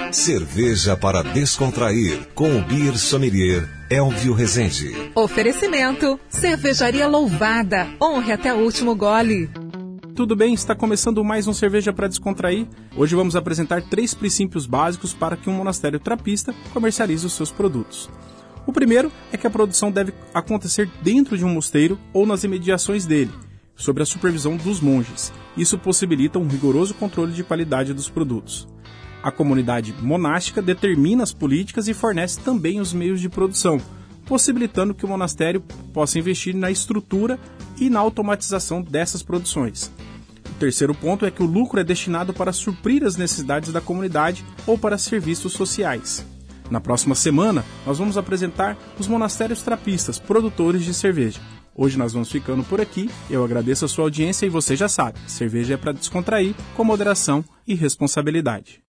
Cerveja para descontrair, com o Beer Sommelier Elvio Rezende. Oferecimento, Cervejaria Louvada, honre até o último gole. Tudo bem? Está começando mais um Cerveja para Descontrair. Hoje vamos apresentar 3 princípios básicos para que um monastério trapista comercialize os seus produtos. O primeiro é que a produção deve acontecer dentro de um mosteiro ou nas imediações dele, sob a supervisão dos monges. Isso possibilita um rigoroso controle de qualidade dos produtos. A comunidade monástica determina as políticas e fornece também os meios de produção, possibilitando que o monastério possa investir na estrutura e na automatização dessas produções. O terceiro ponto é que o lucro é destinado para suprir as necessidades da comunidade ou para serviços sociais. Na próxima semana, nós vamos apresentar os monastérios trapistas, produtores de cerveja. Hoje nós vamos ficando por aqui, eu agradeço a sua audiência e você já sabe, cerveja é para descontrair, com moderação e responsabilidade.